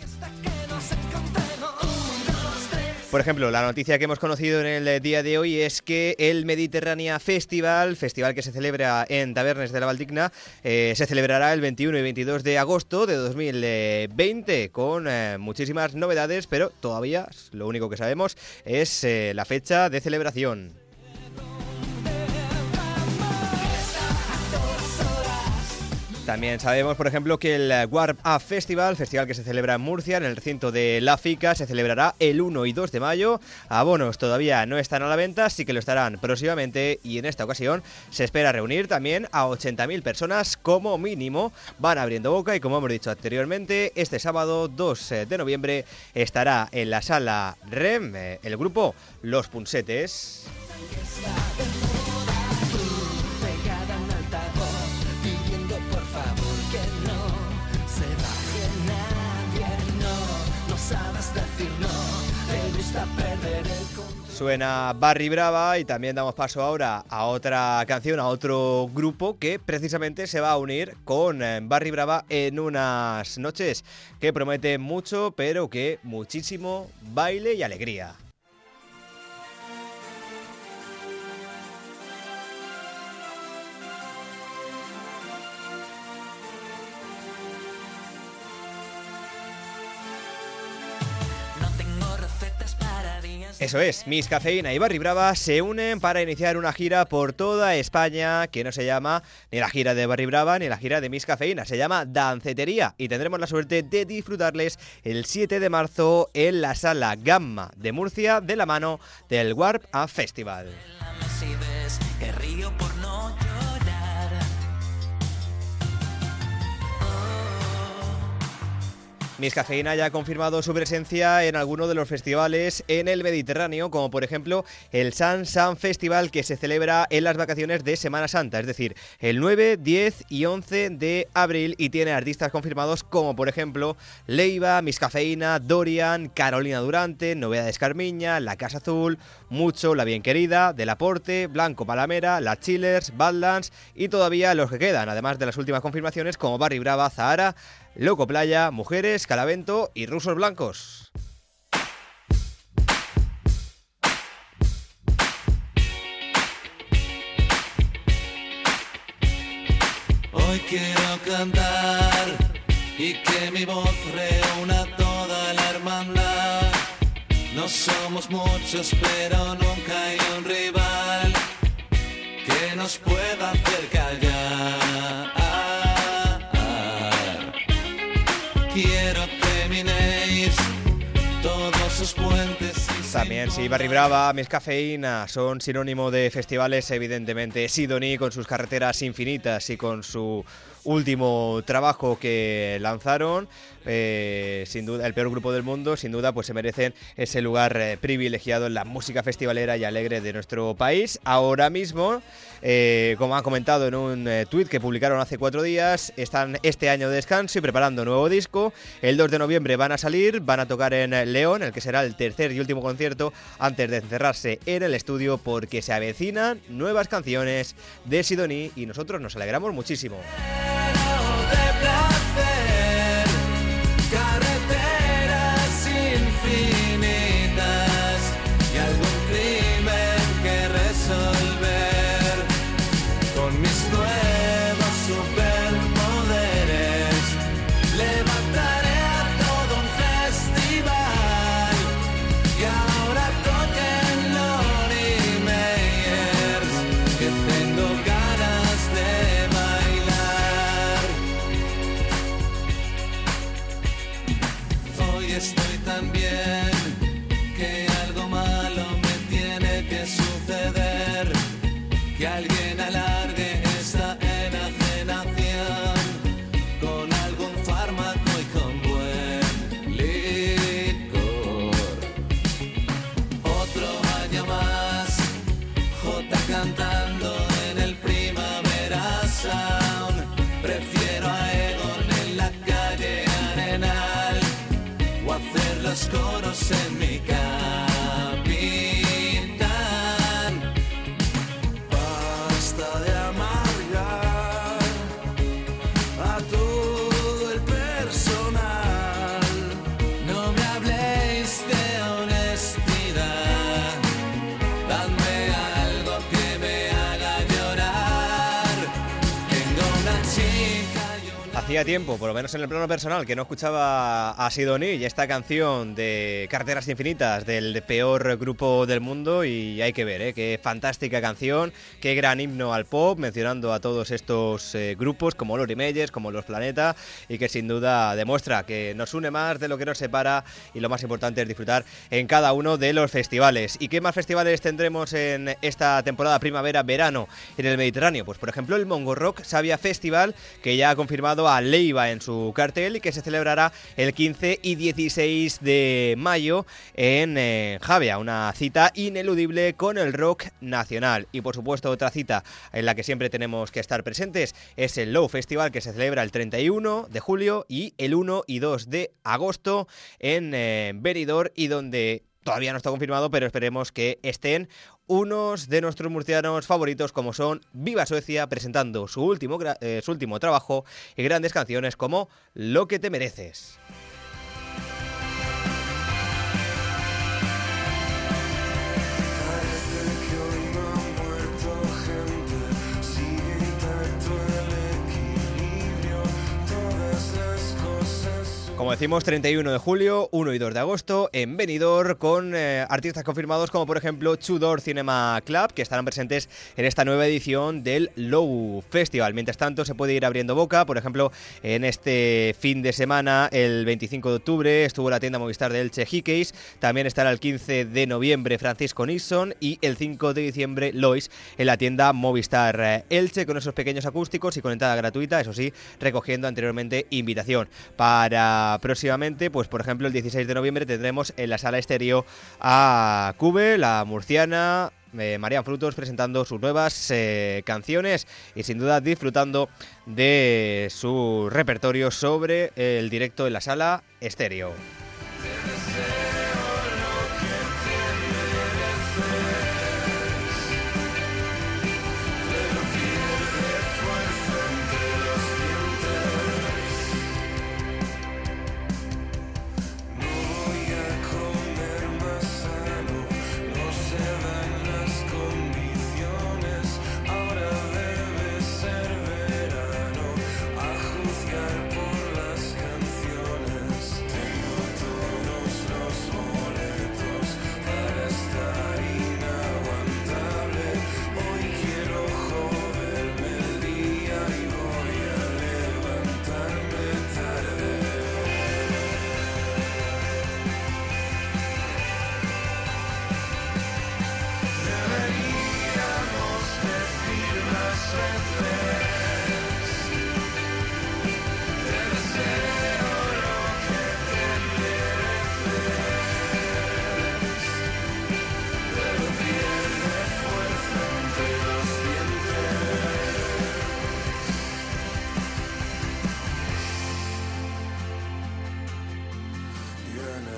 Por ejemplo, la noticia que hemos conocido en el día de hoy es que el Mediterránea Festival que se celebra en Tavernes de la Valdigna, se celebrará el 21 y 22 de agosto de 2020 con muchísimas novedades, pero todavía lo único que sabemos es la fecha de celebración. También sabemos, por ejemplo, que el Warp Up Festival que se celebra en Murcia, en el recinto de La Fica, se celebrará el 1 y 2 de mayo. Abonos todavía no están a la venta, sí que lo estarán próximamente y en esta ocasión se espera reunir también a 80.000 personas como mínimo. Van abriendo boca y como hemos dicho anteriormente, este sábado 2 de noviembre estará en la sala REM el grupo Los Punsetes. Suena Barry Brava y también damos paso ahora a otra canción, a otro grupo que precisamente se va a unir con Barry Brava en unas noches que prometen mucho, pero que muchísimo baile y alegría. Eso es, Miss Cafeína y Barry Brava se unen para iniciar una gira por toda España que no se llama ni la gira de Barry Brava ni la gira de Miss Cafeína, se llama Dancetería y tendremos la suerte de disfrutarles el 7 de marzo en la Sala Gamma de Murcia de la mano del Warp Up Festival. Miss Cafeína ya ha confirmado su presencia en algunos de los festivales en el Mediterráneo, como por ejemplo el San Festival que se celebra en las vacaciones de Semana Santa, es decir, el 9, 10 y 11 de abril y tiene artistas confirmados como por ejemplo Leiva, Miss Cafeína, Dorian, Carolina Durante, Novedades Carmiña, La Casa Azul, Mucho, La Bien Querida, Del Aporte, Blanco Palamera, La Chillers, Badlands y todavía los que quedan, además de las últimas confirmaciones como Barry Brava, Zahara, Loco Playa, Mujeres, Calavento y Rusos Blancos. Hoy quiero cantar y que mi voz reúna toda la hermandad. No somos muchos, pero nunca hay un rival que nos pueda hacer callar. Quiero que minéis todos sus puentes. También si Barry Brava, Miss Cafeína son sinónimo de festivales, evidentemente Sidoní con sus carreteras infinitas y con su último trabajo que lanzaron. Sin duda, el peor grupo del mundo, sin duda, pues se merecen ese lugar privilegiado en la música festivalera y alegre de nuestro país. Ahora mismo, como han comentado en un tuit que publicaron hace 4 días, están este año de descanso y preparando nuevo disco. El 2 de noviembre van a salir, van a tocar en León, el que será el tercer y último concierto antes de encerrarse en el estudio, porque se avecinan nuevas canciones de Sidoní y nosotros nos alegramos muchísimo. Carreteras infinitas y algún crimen que resolver. Con mis nuevos superpoderes levantaré a todo un festival. Y ahora toquen Lonely Meyers, que tengo ganas de bailar. Hoy estoy tan bien que algo malo me tiene que suceder, que alguien alargue esta enajenación con algún fármaco y con buen licor. Otro año más, Jota cantando en el Primavera Sound. Prefiero a Egon en la calle Arenal o hacer los coros en mi Capitán. Basta de amargar a todo el personal. No me habléis de honestidad, dadme algo que me haga llorar. Tengo una chica y una... Hacía tiempo, por lo menos en el plano personal, que no escuchaba a Sidoní y esta canción de Carreteras Infinitas del peor grupo del mundo, y hay que ver, qué fantástica canción, qué gran himno al pop, mencionando a todos estos grupos como Lonely Meyers, como Los Planeta, y que sin duda demuestra que nos une más de lo que nos separa, y lo más importante es disfrutar en cada uno de los festivales. ¿Y qué más festivales tendremos en esta temporada primavera-verano en el Mediterráneo? Pues por ejemplo el Mongo Rock Savia Festival, que ya ha confirmado a Leiva en su cartel y que se celebrará el 15 y 16 de mayo en Javea, una cita ineludible con el rock nacional. Y por supuesto otra cita en la que siempre tenemos que estar presentes es el Low Festival, que se celebra el 31 de julio y el 1 y 2 de agosto en Benidorm, y donde todavía no está confirmado, pero esperemos que estén unos de nuestros murcianos favoritos, como son Viva Suecia, presentando su último trabajo y grandes canciones como Lo que te mereces. Como decimos, 31 de julio, 1 y 2 de agosto en Benidorm, con artistas confirmados como por ejemplo Tudor Cinema Club, que estarán presentes en esta nueva edición del Low Festival. Mientras tanto, se puede ir abriendo boca. Por ejemplo, en este fin de semana, el 25 de octubre, estuvo la tienda Movistar de Elche Hickeys. También estará el 15 de noviembre Francisco Nixon y el 5 de diciembre Lois en la tienda Movistar Elche, con esos pequeños acústicos y con entrada gratuita, eso sí, recogiendo anteriormente invitación. Para próximamente, pues por ejemplo el 16 de noviembre tendremos en la sala estéreo a Cube, la murciana, Marian Frutos, presentando sus nuevas canciones y sin duda disfrutando de su repertorio sobre el directo en la sala estéreo.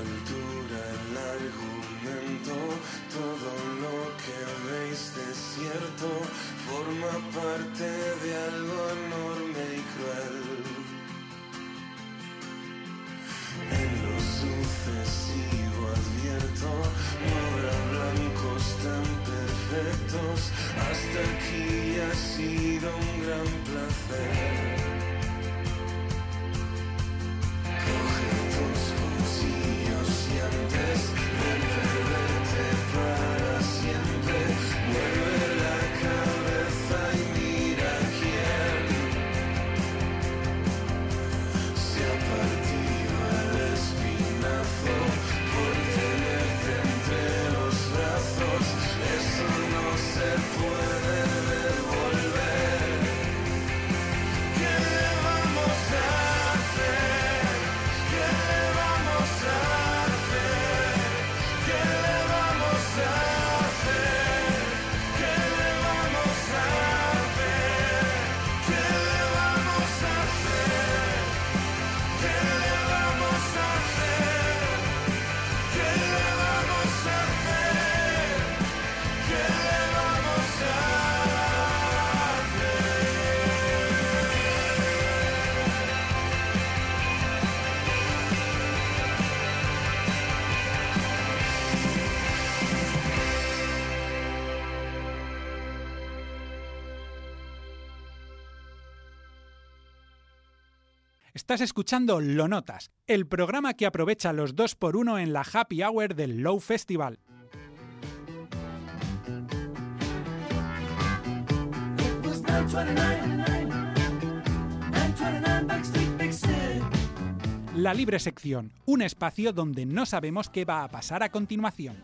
altura el argumento, todo lo que veis desierto forma parte de algo enorme y cruel. En lo sucesivo advierto, no habrá blancos tan perfectos, hasta aquí ha sido un gran placer. Coge tus cuchillos y antes de perderte para siempre, mueve la cabeza y mira quién se ha partido el espinazo por tenerte entre los brazos. Eso no se puede devolver. ¿Qué le vamos a hacer? ¿Qué le vamos a hacer? ¿Qué le vamos a hacer? ¿Qué le vamos a hacer? ¿Qué le vamos a hacer? ¿Qué le vamos a hacer? ¿Qué le vamos a hacer? ¿Qué le vamos a hacer? Estás escuchando Lo Notas, el programa que aprovecha los 2x1 en la Happy Hour del Low Festival. La libre sección, un espacio donde no sabemos qué va a pasar a continuación.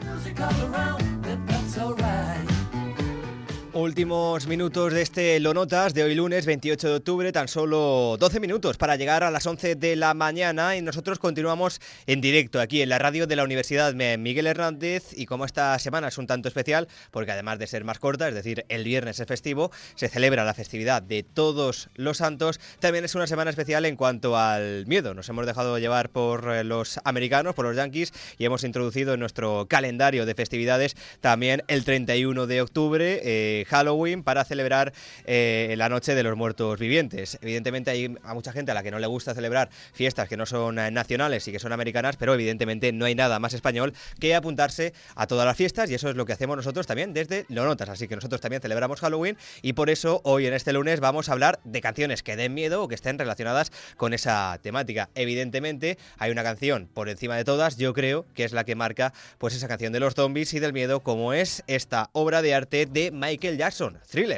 Últimos minutos de este Lo Notas de hoy lunes 28 de octubre, tan solo 12 minutos para llegar a las 11 de la mañana y nosotros continuamos en directo aquí en la radio de la Universidad Miguel Hernández. Y como esta semana es un tanto especial, porque además de ser más corta, es decir, el viernes es festivo, se celebra la festividad de Todos los Santos, también es una semana especial en cuanto al miedo. Nos hemos dejado llevar por los americanos, por los yankees, y hemos introducido en nuestro calendario de festividades también el 31 de octubre, Halloween, para celebrar la Noche de los Muertos Vivientes. Evidentemente hay a mucha gente a la que no le gusta celebrar fiestas que no son nacionales y que son americanas, pero evidentemente no hay nada más español que apuntarse a todas las fiestas, y eso es lo que hacemos nosotros también desde Lo Notas. Así que nosotros también celebramos Halloween, y por eso hoy en este lunes vamos a hablar de canciones que den miedo o que estén relacionadas con esa temática. Evidentemente hay una canción por encima de todas, yo creo que es la que marca pues esa canción de los zombies y del miedo, como es esta obra de arte de Michael Jackson, Thriller.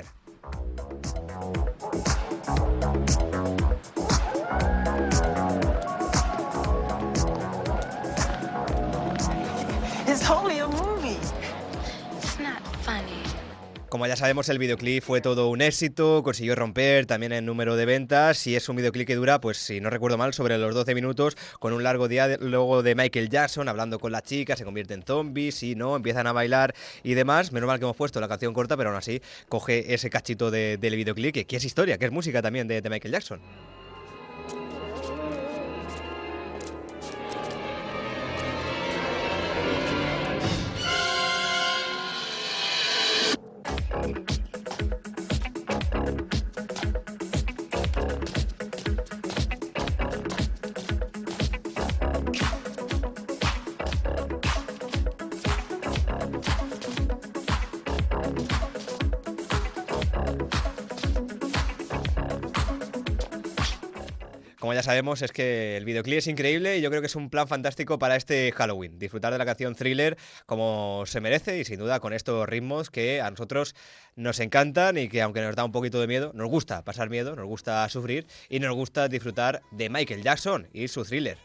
It's only a movie. It's not funny. Como ya sabemos, el videoclip fue todo un éxito, consiguió romper también el número de ventas, y es un videoclip que dura, pues si no recuerdo mal, sobre los 12 minutos, con un largo diálogo de Michael Jackson hablando con la chica, se convierte en zombies y no, empiezan a bailar y demás. Menos mal que hemos puesto la canción corta, pero aún así coge ese cachito del videoclip, que es historia, que es música también de Michael Jackson. Como ya sabemos, es que el videoclip es increíble y yo creo que es un plan fantástico para este Halloween. Disfrutar de la canción Thriller como se merece, y sin duda con estos ritmos que a nosotros nos encantan y que, aunque nos da un poquito de miedo, nos gusta pasar miedo, nos gusta sufrir y nos gusta disfrutar de Michael Jackson y su Thriller.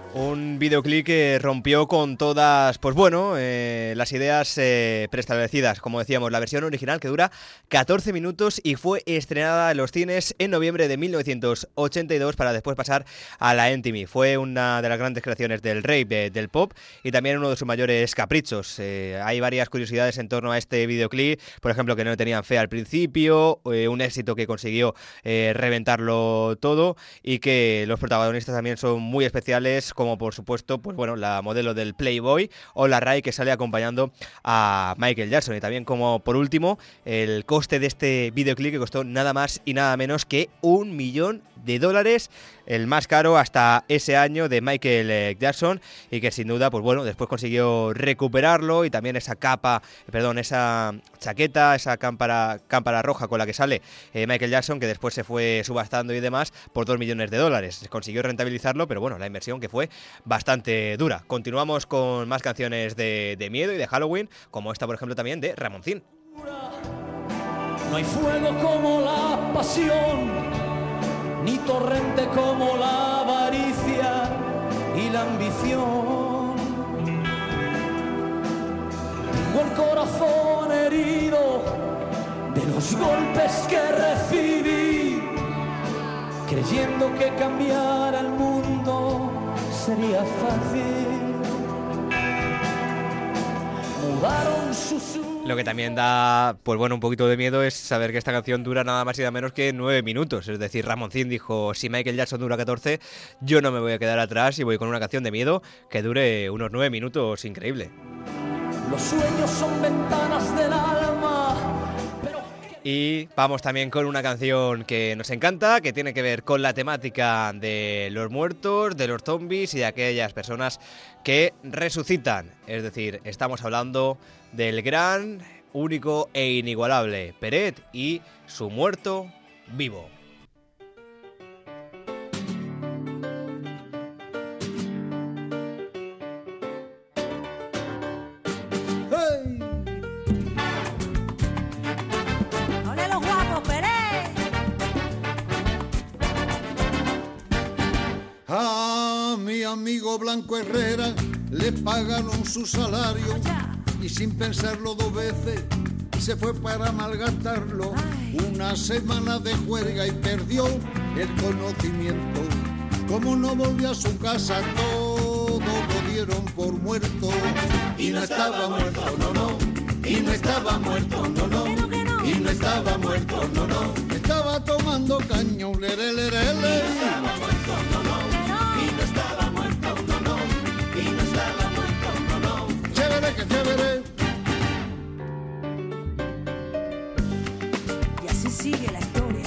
Un videoclip que rompió con todas, pues bueno, las ideas preestablecidas. Como decíamos, la versión original que dura 14 minutos y fue estrenada en los cines en noviembre de 1982 para después pasar a la MTV. Fue una de las grandes creaciones del rave, del pop y también uno de sus mayores caprichos. Hay varias curiosidades en torno a este videoclip, por ejemplo, que no tenían fe al principio, un éxito que consiguió reventarlo todo y que los protagonistas también son muy especiales, como por supuesto, pues bueno, la modelo del Playboy o la Ray que sale acompañando a Michael Jackson. Y también, como por último, el coste de este videoclip, que costó nada más y nada menos que $1 millón, el más caro hasta ese año de Michael Jackson, y que sin duda, pues bueno, después consiguió recuperarlo. Y también esa chaqueta, esa cámpara roja con la que sale Michael Jackson, que después se fue subastando y demás por $2 millones. Consiguió rentabilizarlo, pero bueno, la inversión que fue bastante dura. Continuamos con más canciones de miedo y de Halloween, como esta, por ejemplo, también de Ramoncín. No hay fuego como la pasión, ni torrente como la avaricia y la ambición. Tengo el corazón herido de los golpes que recibí, creyendo que cambiar al mundo sería fácil. Mudaron sus... Lo que también da, pues bueno, un poquito de miedo es saber que esta canción dura nada más y nada menos que 9 minutos. Es decir, Ramoncín dijo, si Michael Jackson dura 14, yo no me voy a quedar atrás y voy con una canción de miedo que dure unos 9 minutos, increíble. Los sueños son ventanas del alma. Y vamos también con una canción que nos encanta, que tiene que ver con la temática de los muertos, de los zombies y de aquellas personas que resucitan. Es decir, estamos hablando del gran, único e inigualable Peret y su muerto vivo. Amigo Blanco Herrera le pagaron su salario y sin pensarlo 2 veces se fue para malgastarlo. Una semana de juerga y perdió el conocimiento. Como no volvió a su casa, todo lo dieron por muerto. Y no estaba muerto, no, no. Y no estaba muerto, no, no. Y no estaba muerto, no, no. Estaba tomando caño, lere, lere, lere. Y no estaba muerto, no, no. Y no estaba muerto, no, no. Y no estaba muerto, no, no. Chévere, que chévere. Y así sigue la historia.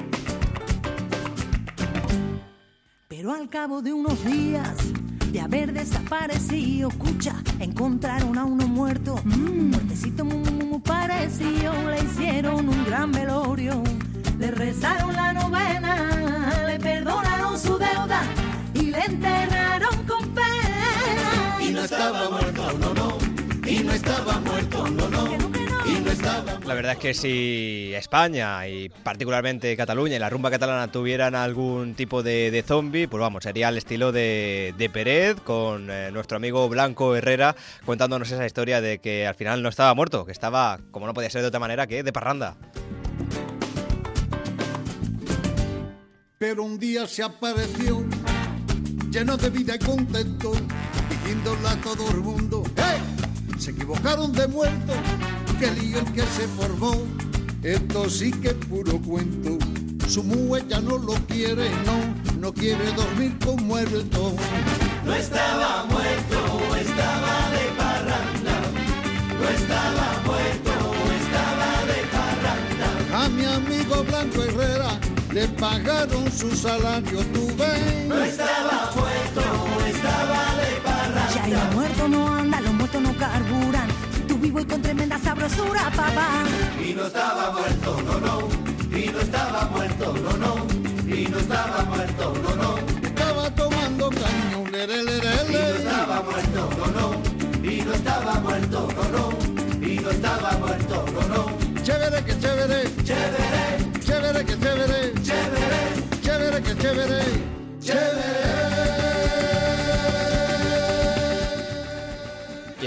Pero al cabo de unos días de haber desaparecido, escucha, encontraron a uno muerto, un muertecito muy parecido. Le hicieron un gran velorio, le rezaron la novena, le perdonaron su deuda y le enterraron con pena. Y no estaba muerto, no, no. Y no estaba muerto, no, no. Y no estaba... La verdad es que si España y particularmente Cataluña y la rumba catalana tuvieran algún tipo de zombie, pues vamos, sería al estilo de Peret, con nuestro amigo Blanco Herrera contándonos esa historia de que al final no estaba muerto, que estaba, como no podía ser de otra manera, que de parranda. Pero un día se apareció, lleno de vida y contento, diciéndole a todo el mundo, ¡hey! Se equivocaron de muerto, qué lío el que se formó, esto sí que es puro cuento. Su mujer ya no lo quiere, no quiere dormir con muerto. No estaba muerto, estaba de parranda. No estaba muerto, estaba de parranda. A mi amigo Blanco Herrera le pagaron su salario, tú ves. No estaba muerto, estaba de parranda. Ya y los muertos no andan, los muertos no carburan. Tú vivo y con tremenda sabrosura, papá. Y no estaba muerto, no, no. Y no estaba muerto, no, no. Y no estaba muerto, no, no. Estaba tomando caño, lere, lere, lere. Y no estaba muerto, no, no. Y no estaba muerto, no, no. Y no estaba muerto, no, no. Chévere, que chévere. Chévere. Chévere, que chévere. Chévere. Chévere, que chévere. Chévere.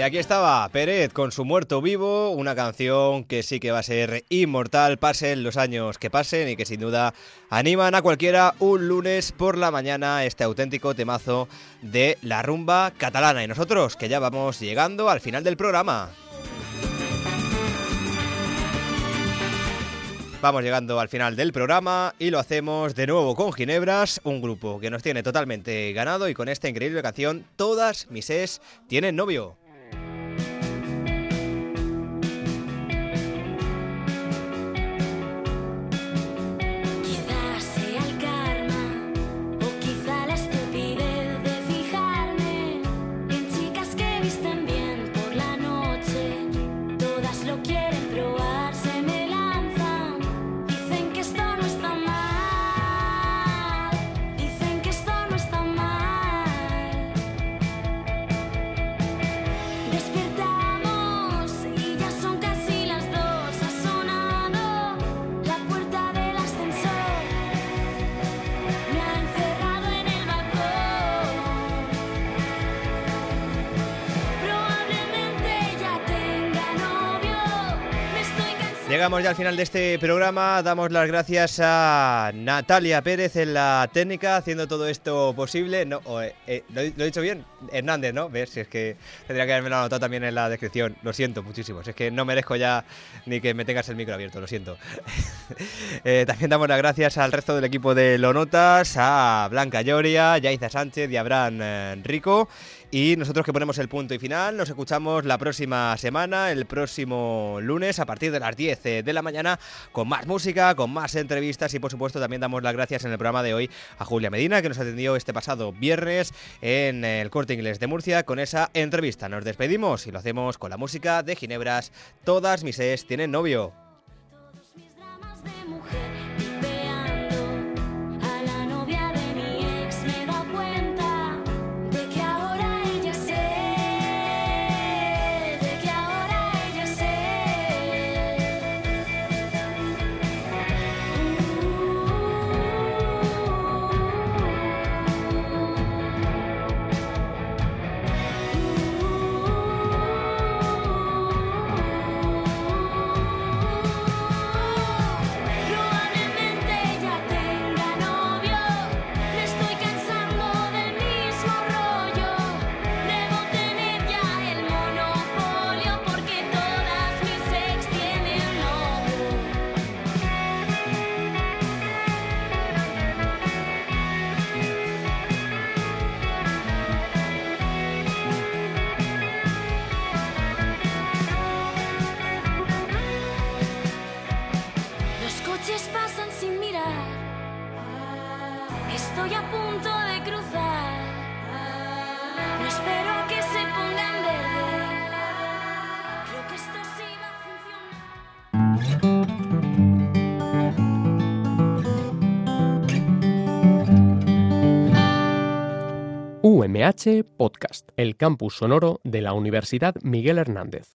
aquí estaba Pérez con su Muerto Vivo, una canción que sí que va a ser inmortal, pasen los años que pasen y que sin duda animan a cualquiera un lunes por la mañana, este auténtico temazo de la rumba catalana. Y nosotros que ya vamos llegando al final del programa. Vamos llegando al final del programa y lo hacemos de nuevo con Ginebras, un grupo que nos tiene totalmente ganado y con esta increíble canción Todas mis ex tienen novio. Llegamos ya al final de este programa, damos las gracias a Natalia Pérez en la técnica, haciendo todo esto posible. No, ¿lo he dicho bien? Hernández, ¿no? ¿Ves? Si es que tendría que haberme anotado también en la descripción. Lo siento muchísimo, si es que no merezco ya ni que me tengas el micro abierto, lo siento. También damos las gracias al resto del equipo de Lonotas, a Blanca Lloria, Yaiza Sánchez y Abraham Rico. Y nosotros que ponemos el punto y final, nos escuchamos la próxima semana, el próximo lunes, a partir de las 10 de la mañana, con más música, con más entrevistas y por supuesto también damos las gracias en el programa de hoy a Julia Medina, que nos atendió este pasado viernes en el Corte Inglés de Murcia con esa entrevista. Nos despedimos y lo hacemos con la música de Ginebras, Todas mis ex tienen novio. Estoy a punto de cruzar. No espero a que se pongan verde. Creo que esto sí va a funcionar. UMH Podcast, el campus sonoro de la Universidad Miguel Hernández.